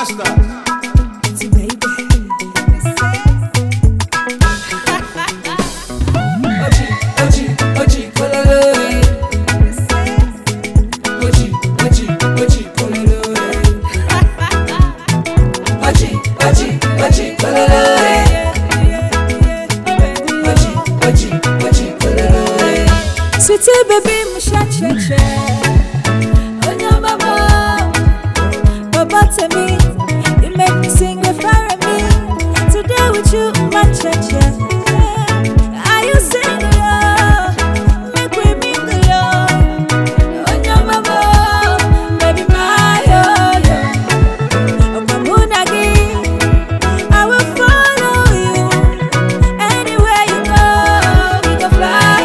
Master. Sweetie baby, mushacheche. Onya mama, Baba tell me, you make me sing the fire me. Today with you, my cheche. Are you single? Make we mingle. Onya mama, baby my yo. Okamunagi, I will follow you anywhere you go. We go fly.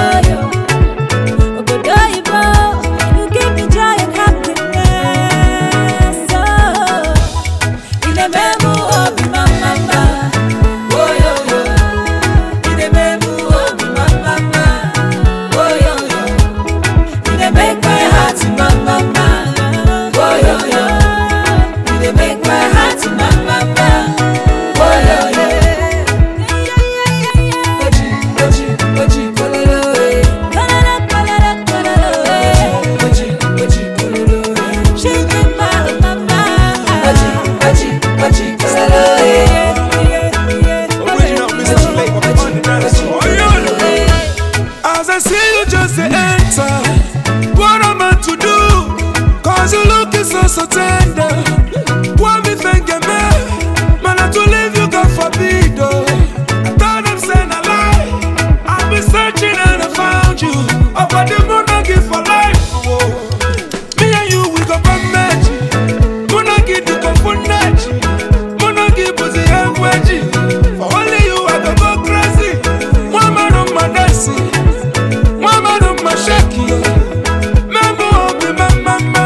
So tender, what me think you man? Man, to leave you, God forbid. Oh, I thought I'm saying a lie. I've been searching and I found you. Oh, but the moon I give for life. Oh, me and you, we go from magic. Moon I give the comfort. Moon I give pussy and wedgie. For only you, I go go crazy. One man on my dancing, one man on my shaky. Memo, be my mama.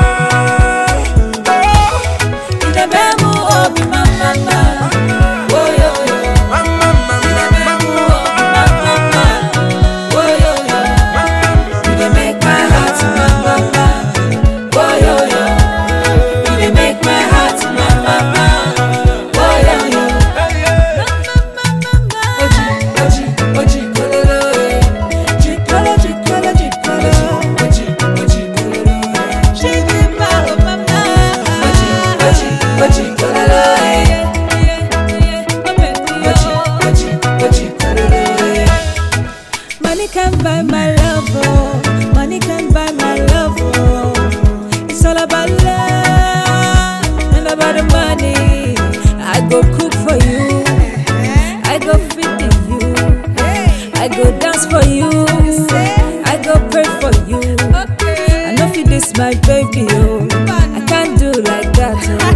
Money can buy my love, oh. Money can buy my love, oh. It's all about love and about the money. I go cook for you, I go feed you, I go dance for you, I go pray for you. I know if this my baby, oh, I can't do like that, oh.